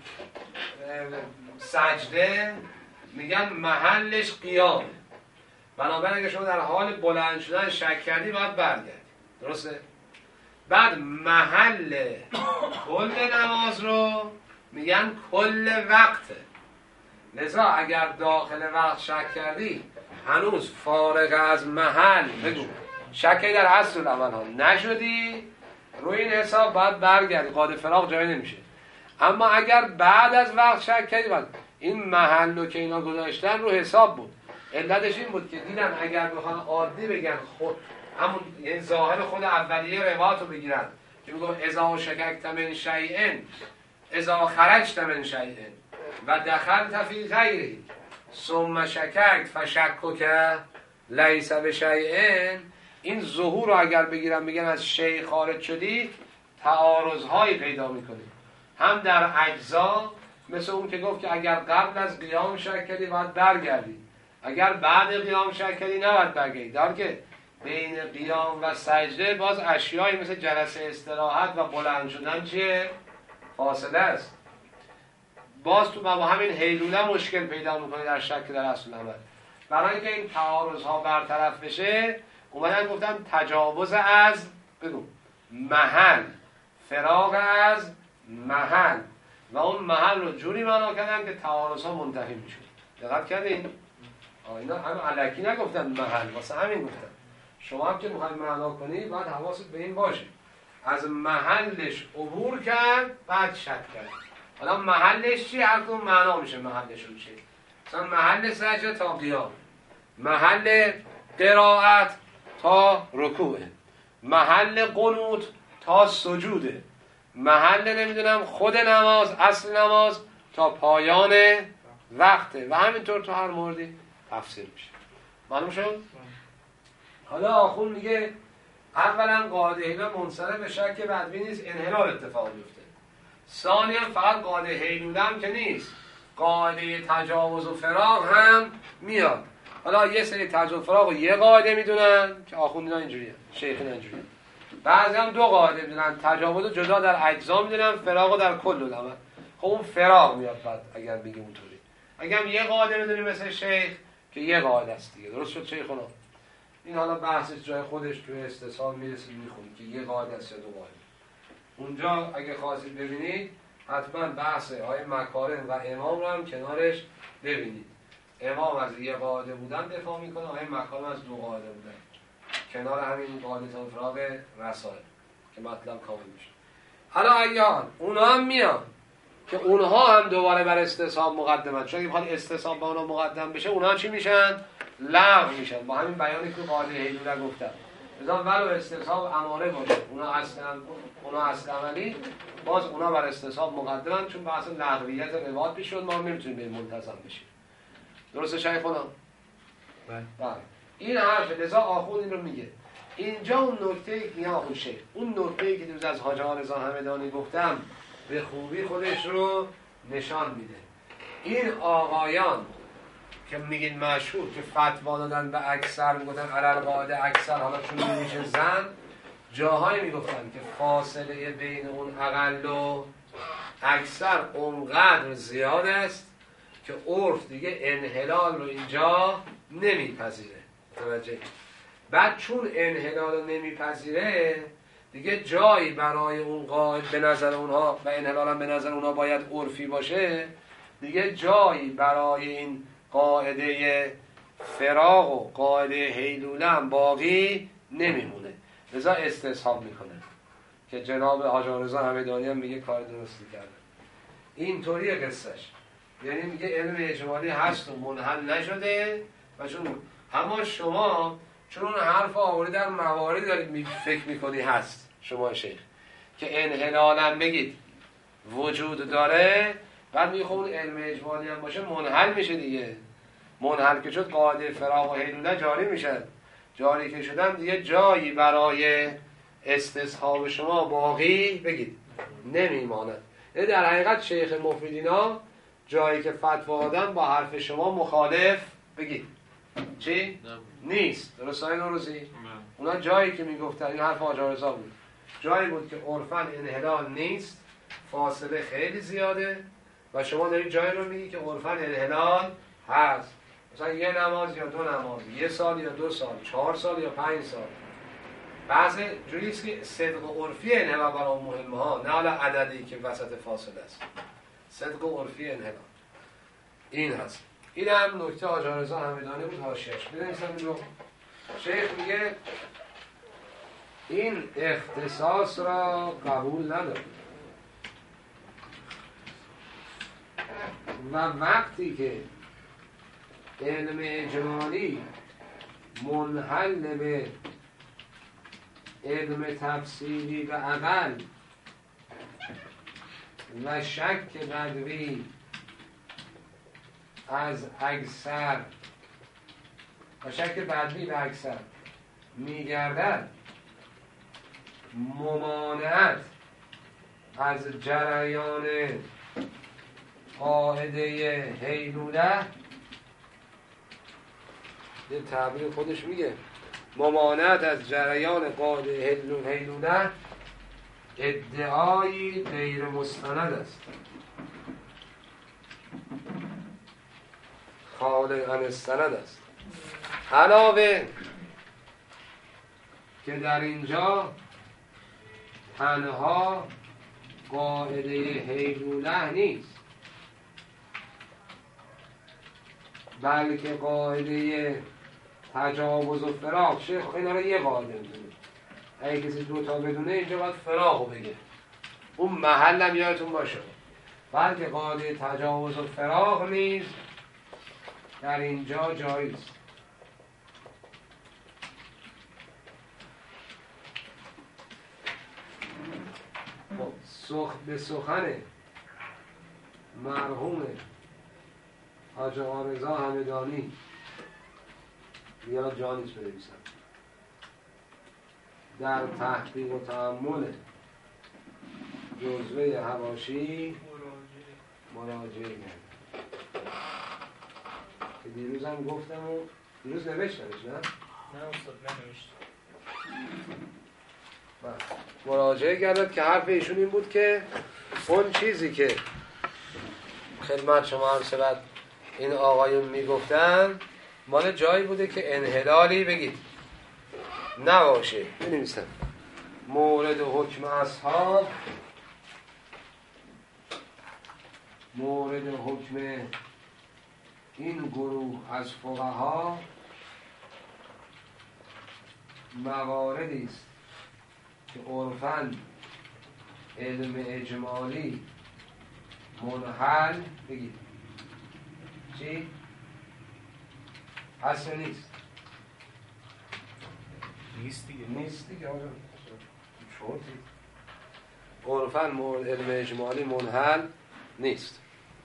سجده میگن محلش قیام، بنابراین اگه شما در حال بلند شدن شک کردی باید برگردی. درسته؟ بعد محل کل نماز رو میگن کل وقته، لذا اگر داخل وقت شک کردی هنوز فارغ از محل بگو شکی در اصل العمل ها نشدی، روی این حساب باید برگردی، قاعده فراغ جایی نمیشه. اما اگر بعد از وقت شک کردی باید این محل رو که اینا گذاشتن رو حساب بود. علتش این بود که دیدن اگر بخوان عادی بگن خود همون یعنی ظاهر خود اولیه روایت رو بگیرن که میگم اذا شککت من شیئن اذا خرجت من شیئن و دخلت فی غیره ثم شککت فشکک لیس بشیئن، این ظهور رو اگر بگیرن بگن از شیء خارج شدی، تعارض‌هایی پیدا می‌کنی، هم در اجزا مثل اون که گفت که اگر قبل از قیام شک کردی باید برگردی، اگر بعد قیام شک کردی نباید برگردی، در که بین قیام و سجده باز اشیایی مثل جلسه استراحت و بلند شدن چیه؟ فاصله است. باز تو با همین هیلوله مشکل پیدا می‌کنی در شک در اصل عمل. برای اینکه این تعارض‌ها برطرف بشه اومدن گفتن تجاوز از بگو محل، فراغ از محل و اون محل رو جوری معنا کردن که تعارض‌ها منتهی میشه. دقت کردین؟ اینا هم الکی نگفتن محل، واسه همین گفتن شما هم که میخواید معنا کنی باید حواست به این باشه از محلش عبور کرد بعد شک کرد. حالا محلش چی؟ هر کدوم معنا میشه محلش رو چی؟ مثلا محل سجده تا قیام، محل قرائت تا رکوع، محل قنوت تا سجوده، محل نمیدونم خود نماز اصل نماز تا پایان وقته و همینطور تو هر موردی تفسیر میشه. معلوم شد؟ حالا آخون میگه اولا قاعده هیلوله منصرف به شک بدوی نیست، انحلال اتفاق میفته. ثانیا فقط قاعده هیلوله هم که نیست، قاعده تجاوز و فراغ هم میاد. حالا یه سری تجاوز و فراغ رو یه قاعده میدونن که آخوندینا اینجوریه، شیخینا اینجوریه. بعضی هم دو قاعده میدونن، تجاوز رو جدا در اجزا میدونن، فراغ رو در کل میدونن. خب اون فراغ میاد بعد اگر بگیم اونطوری. اگر هم یه قاعده میدونیم مثل شیخ که یه قاعده است دیگه. درست شد شیخونا؟ این حالا بحثش جای خودش توی استصحاب میرسه میخونید که یه قاعده است یا دو قاعده. اونجا اگه خواستید ببینید حتما بحث آیه مکارم و امام رو هم کنارش ببینید. امام از یه قاعده بودن دفاع میکنه، آیه مکارم از دو قاعده بودن، کنار همین قاعده تا فراغ رسائل که مطلب کامل میشه. حالا ایان اونها هم میان که اونها هم دوباره بر استصحاب مقدمن، چون اگه بخواد استصحاب با اونها مقدم بشه اونها چی میشن؟ لغو میشن. با همین بیانی که قاعده هیلوله گفتن مثلا ولو استصحاب اماره باشه اونا اصلا اونا اصل عملی باز اونا بر استصحاب مقدمن، چون بحث لغویت روایت پیش شد، ما نمیتونیم به این منتظم بشیم. درسته شیخونا؟ بله. این حرف لذا آخوند این رو میگه. اینجا اون نکته که آخوند شیخ اون نکته که دیروز از حاج آقا رضا همدانی گفتم به خوبی خودش رو نشان میده. این آقایان که میگین مشهور که فتوا دادن به اکثر میگفتن علل قاعده اکثر، حالا چون نمیشه زن، جاهایی میگفتن که فاصله بین اون اقل و اکثر اونقدر زیاد است که عرف دیگه انحلال رو اینجا نمیپذیره. توجه. بعد چون انحلال رو نمیپذیره دیگه جایی برای اون قاعده به نظر اونها و انحلال هم به نظر اونها باید عرفی باشه، دیگه جایی برای این قاعده فراغ و قاعده هیلوله هم باقی نمیمونه. لذا استصحاب میکنه که جناب حاج آقا رضا همدانی هم میگه کار درستی کرده. این طوریه قصهش، یعنی میگه علم اجمالی هست و منحل نشده و چون اما شما چون اون حرف آوری در مواردی دارید فکر میکنی هست شما شیخ که انحلالم بگید وجود داره، بعد میگه خب اون علم اجمالی هم باشه منحل میشه دیگه. منحل که شد قاعده فراغ و هیلوله جاری میشه، جاری که شدن دیگه جایی برای استصحاب شما باقی بگید نمیماند. یعنی در حقیقت شیخ مفیدینا جایی که فتوا دادن با حرف شما مخالف بگید چی؟ نیست. درست های نوروزی؟ اونا جایی که میگفتن این حرف حاج آقا رضا بود، جایی بود که عرفاً انحلال نیست، فاصله خیلی زیاده و شما دارید جایی رو میگی که عرفاً انحلال هست. مثلا یه نماز یا دو نماز، یه سال یا دو سال، چهار سال یا پنج سال. بعضی جوریست که صدق و عرفی انحلال برای مهمه ها، نه حالا عددی که وسط فاصله است. صدق و عرفی انحلال این هست. این هم نکته حاج آقا رضا همدانی بود حاشیه‌اش. بنویسم این رو. شیخ میگه این اختصاص را قبول نداره. و وقتی که علم اجمالی منحل به علم تفصیلی و عقل و شک قدری از اکثر و شک بدوی و اکثر میگردد، ممانعت از جریان قاعده هیلوله، یه تعبیر خودش میگه ممانعت از جریان قاعده هیلوله ادعایی غیر مستند است، خالی عن السند است. علاوه که در اینجا تنها قاعده هیلوله نیست، بلکه قاعده تجاوز و فراق. شیخ اینا رو یه قاعده میدونه، اگه کسی دوتا بدونه اینجا باید فراق رو بگه، اون محلم یادتون باشه. بلکه قاعده تجاوز و فراق نیز در اینجا جایز. سخ به سخن مرحوم حاج آقا رضا همدانی یا جانیش بنویسم در تحقیق و تأمل جزوه حواشی مراجعه کرد که دیروز هم گفتم و دیروز نوشتمش نه؟ نه استاد ننوشت. مراجعه کردد که حرف ایشون این بود که اون چیزی که خدمت شما هم سبت این آقایون میگفتن مال جایی بوده که انحلالی بگید نباشه. بنویسم مورد حکم اصحاب، مورد حکم این گروه از فقها مواردی است که عرفاً علم اجمالی منحل بگید چی؟ اصل نیست نیست دیگه نیست دیگه آقا شورتی عرفاً مورد علم اجمالی منحل نیست.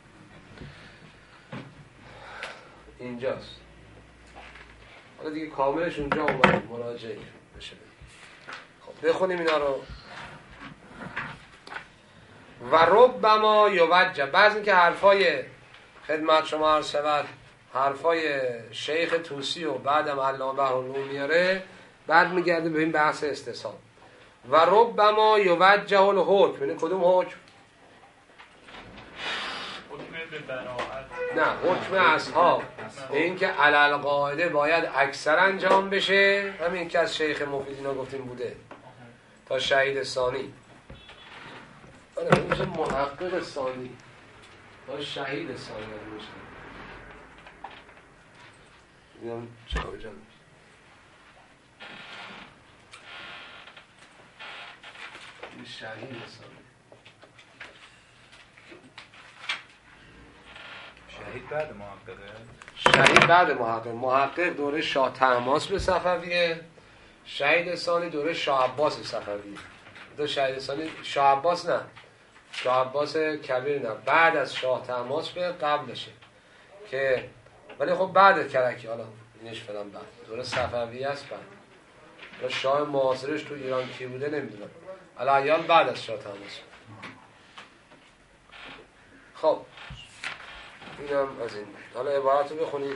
اینجاست. حالا دیگه کاملش اونجا اومد مراجعه بشه. خب بخونیم اینا رو. و ربما یوجه، بعضی که حرفای خدمت شما عرض شود حرفای شیخ طوسی و بعدم علامه بهرالعلوم میاره، بعد میگرده به این بحث استصحاب. و ربما یوجه الحکم، یعنی کدوم حکم؟ حکم به براءت، نه حکم اصحاب، این که علل قاعده باید اکثر انجام بشه، همین که از شیخ مفید اینا گفتیم بوده تا شهید ثانی. آره میشه محقق ثانی تا شهید ثانی میشه. اینم چاوی جان این شهید ثانی. شهید بعد محققه؟ شهید بعد محقق. محقق دوره شاه طهماسب به صفویه، شهید ثانی دوره شاه عباس صفویه. دو شهید ثانی شاه عباس نه، شاه عباس کبیر نه، بعد از شاه طهماسب قبلشه که ولی خب بعد کرکی، حالا اینش فلان بعد دوره صفویه است. بعد و شاه معاصرش تو ایران کی بوده نمیدونم، الایال بعد از شاه طهماسب. خب اینم از این. حالا عبارت رو بخونید.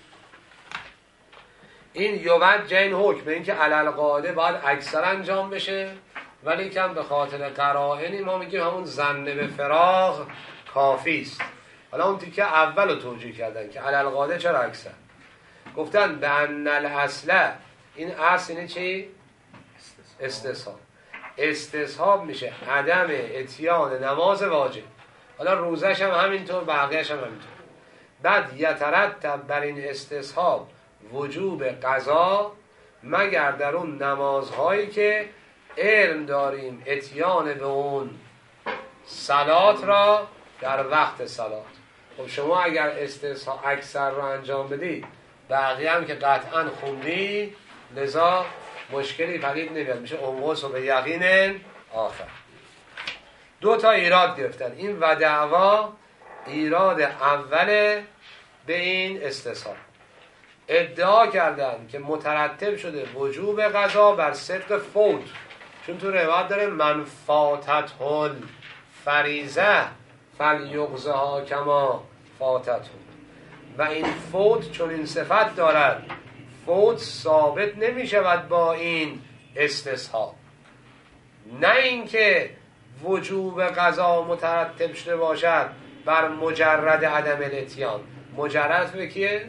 این یوجه این حکم، این که علل قاعده باید اکثر انجام بشه، ولی کم به خاطر قرائنی ما میگیم همون ظن به فراغ کافی است. حالا اون تیکه اول رو توجیه کردن که علل قاعده چرا اکثر گفتن به ان الاصل، این اصل اینه چی؟ استصحاب. استصحاب میشه عدم اتیان نماز واجب، حالا روزش هم همینطور، بقیهش هم همینطور. بعد یترتب بر این استصحاب وجوب قضا، مگر در اون نمازهایی که علم داریم اتیان به اون صلات را در وقت صلات. خب شما اگر استثناء اکثر رو انجام بدید بقیه هم که قطعا خوندی، لذا مشکلی پدید نمیاد، میشه انقص و به یقین آخر. دو تا ایراد گرفتن این و دعوا. ایراد اول به این استثناء ادعا کردن که مترتب شده وجوب قضا بر صدق فوت، چون تو روایت داره من فاتت هل فریزه فلیغزها کما فاتت، و این فوت چون این صفت دارد، فوت ثابت نمی شود با این استثناء. نه اینکه وجوب قضا مترتب شده باشد بر مجرد عدم الاتیان. مجرد به کیه؟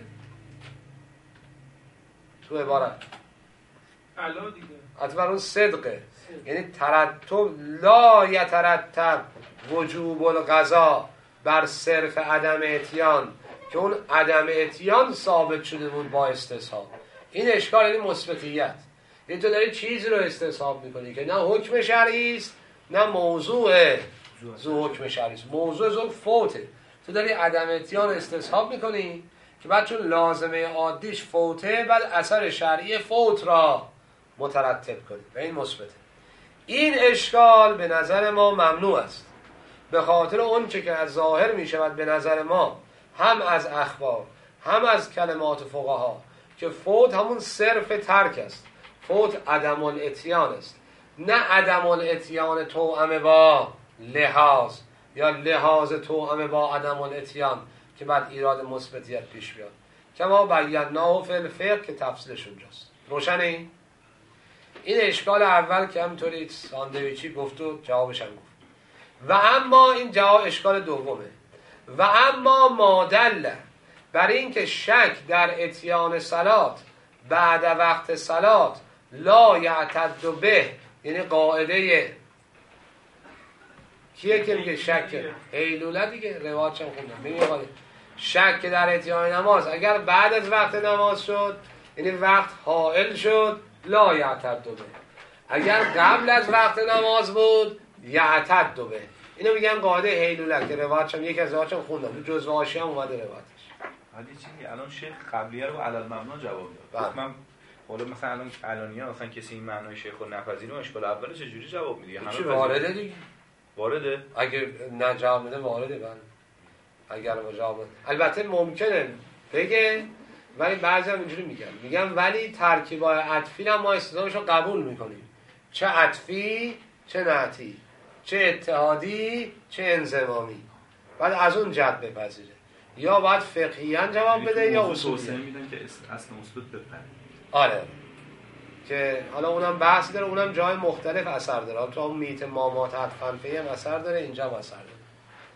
تو عبارت علا دیگه حتی بر اون صدقه، یعنی ترتب لا یترتب وجوب القضا بر صرف عدم اتیان، که اون عدم اتیان ثابت شده بود با استصحاب. این اشکال، یعنی مثبتیت، یعنی تو داری چیزی رو استصحاب میکنی که نه حکم شرعی است نه موضوع زو حکم شرعی است، موضوع زو فوته. تو داری عدم اتیان استصحاب میکنی که بعد چون لازمه عادیش فوته، بعد اثر شرعی فوت را مترتب کنی و این مثبته. این اشکال به نظر ما ممنوع است، به خاطر اون چه که از ظاهر می شود به نظر ما هم از اخبار هم از کلمات فقها که فوت همون صرف ترک است، فوت عدم الاتیان است، نه عدم الاتیان توأم با لحاظ یا لحاظ توأم با عدم الاتیان که بعد ایراد مثبتیت پیش بیاد، کما بینا فی الفقه که تفصیلش اونجاست. روشنه این؟ این اشکال اول که همینطوری ساندویچی گفت و جوابش هم گفت. و اما این جواب اشکال دومه. و اما مادل بر این که شک در اتیان صلات بعد وقت صلات لا یعتد به، یعنی قاعده کیه که میگه شک هیلوله دیگه، روایتش هم خوندم میگه شک در اتیان نماز اگر بعد از وقت نماز شد، یعنی وقت حائل شد، لا یعتد به. اگر قبل از وقت نماز بود یعتد به. اینو میگن قاعده هیلوله که روایتش هم یکی از روایتش هم خوندم، جزء حاشیه هم اومده روایتش. حالا چیزی الان شیخ قبلیه رو علل مبنا جواب داد. من حالا مثلا الان الانیا مثلا کسی این معنای شیخ رو نپذیره، اشکال اول چه جوری جواب میدی؟ همه وارده دیگه. وارده؟ اگه نه جواب میده وارده. بله اگر جواب بده. البته ممکنه بگه، ولی بعضی هم اینجوری میگن میگن ولی ترکیبای عطفی هم ما استثناءش رو قبول میکنیم، چه عطفی چه نعتی، چه اتحادی چه انضمامی، بعد از اون جد بپذیره، یا باید فقهیاً جواب بده یا اصولیاً میدن که اصل مسلوط بپره. آره که حالا اونم بحث داره، اونم جای مختلف اثر داره، تو اون میت مامات عطفاً فی هم اثر داره، اینجا هم اثر داره.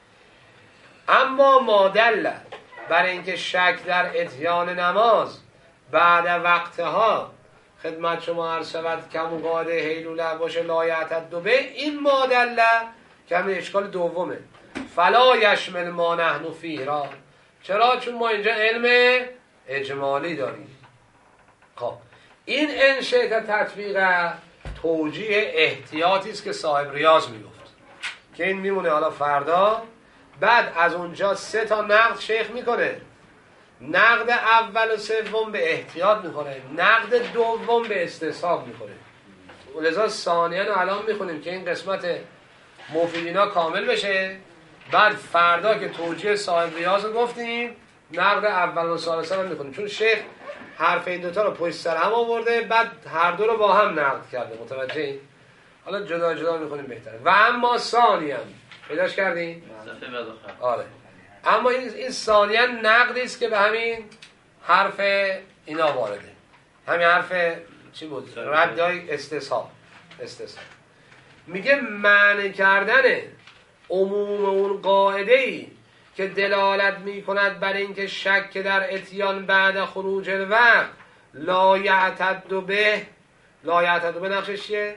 اما مادل بر اینکه شک در اتیان نماز بعد وقتها خدمت شما عرض شود که همون قاعده هیلوله باشه لا یعتد به، این مادله که همین اشکال دومه. فلا یشمل ما نحن فیه را، چرا؟ چون ما اینجا علم اجمالی داریم. خب این انشاء تطبیق توجیه احتیاطی است که صاحب ریاض میگفت که این میمونه حالا فردا. بعد از اونجا سه تا نقد شیخ میکنه. نقد اول و سوم به احتیاط میکنه، نقد دوم به استصحاب میکنه. لذا ثانیاً الان میخونیم که این قسمت مفیدینا کامل بشه، بعد فردا که توجیه صاحب ریاض رو گفتیم نقد اول و ثالثه رو میکنیم، چون شیخ حرف این دوتا رو پشت سر هم آورده، بعد هر دو رو با هم نقد کرده. متوجه این؟ حالا جدا جدا میخونیم بهتره. و اما ثانیاً پیداش کردیم؟ آره. اما این این ثانیاً نقدی است که به همین حرف اینا وارده. همین حرف چی بود؟ ردای استصحاب. استصحاب میگه معنی کردن عموم اون قاعده‌ای که دلالت میکند بر اینکه شک در اتیان بعد خروج الوقت لا یعتد به، لا یعتد به نقشش چیه؟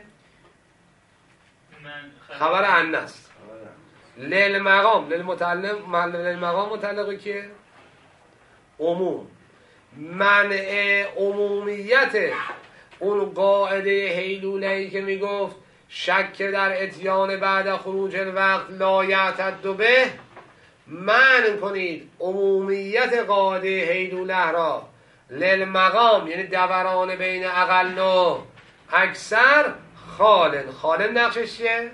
خبر ان است. للمقام للمتعلم للمقام متعلق کیه؟ عموم. منع عمومیت اون قاعده هیلوله‌ای که میگفت شک در اتیان بعد خروج الوقت لا یعتد به، منع کنید عمومیت قاعده حیلوله را للمقام، یعنی دوران بین اقل و اکثر، خالن. خالن نقشش چیه؟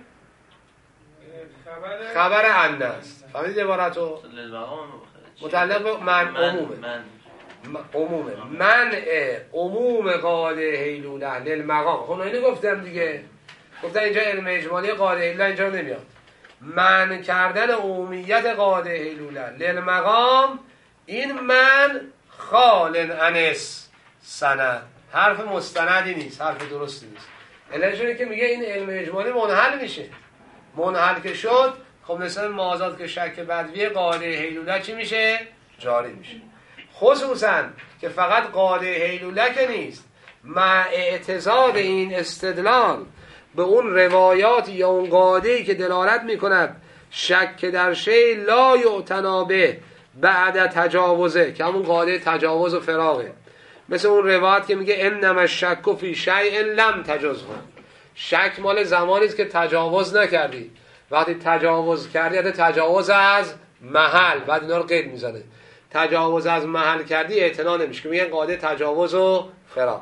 خبر خبر ان است. فهمیدید عبارتو؟ متعلق به من عمومه. عمومه منع عموم قاعده حیلوله للمقام. خب اینو گفتم دیگه، گفتم اینجا علم اجمالی قاعده حیلوله اینجا نمیاد. منع کردن عمومیت قاعده حیلوله للمقام، این من خالن انس سند، حرف مستندی نیست، حرف درستی نیست. علتشونه که میگه این علم اجمالی منحل میشه. منحل که شد، خب مثلا مازاد که شک بدوی قاعده حیلوله چی میشه؟ جاری میشه. خصوصا که فقط قاعده حیلوله که نیست، مع اعتضاد این استدلال به اون روایات یا اون قاعده‌ای که دلالت میکند شک در شی لا یعتنا به بعد تجاوزه، که همون قاعده تجاوز و فراغه. مثل اون روایت که میگه انما الشک فی شیء لم تجزه، شک مال زمانی است که تجاوز نکردی، وقتی تجاوز کردی یعنی تجاوز از محل، بعد اینا رو قید میزنه، تجاوز از محل کردی اعتنا نمیشه، که میگن قاعده تجاوز و فراغ.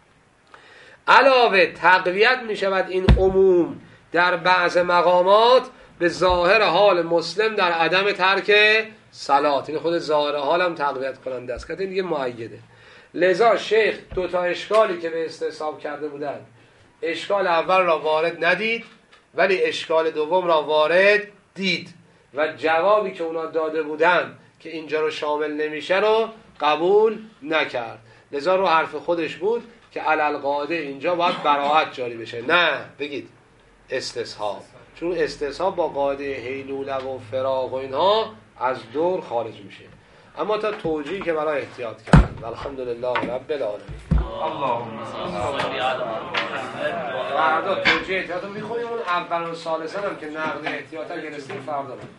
علاوه تقویت میشود این عموم در بعض مقامات به ظاهر حال مسلم در عدم ترک صلات. این خود ظاهر حال هم تقویت کننده است، که دیگه مؤیده. لذا شیخ دو تا اشکالی که به استصحاب کرده بودن، اشکال اول را وارد ندید ولی اشکال دوم را وارد دید و جوابی که اونا داده بودن که اینجا رو شامل نمیشه رو قبول نکرد. لذا رو حرف خودش بود که علل قاعده اینجا باید براحت جاری بشه، نه بگید استصحاب، چون استصحاب با قاعده حیلوله و فراق و اینها از دور خارج میشه. اما تا توجیهی که برای احتیاط کردن و الحمدلله رب العالمین. اللهم صل علی فردا توجیه احتیاط رو میخونیم، اون اول و ثالثا هم که نقل احتیاط ها گرستیم فردا رو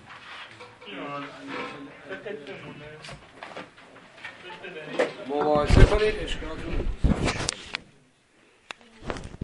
مواجه کنید اشکالاتون.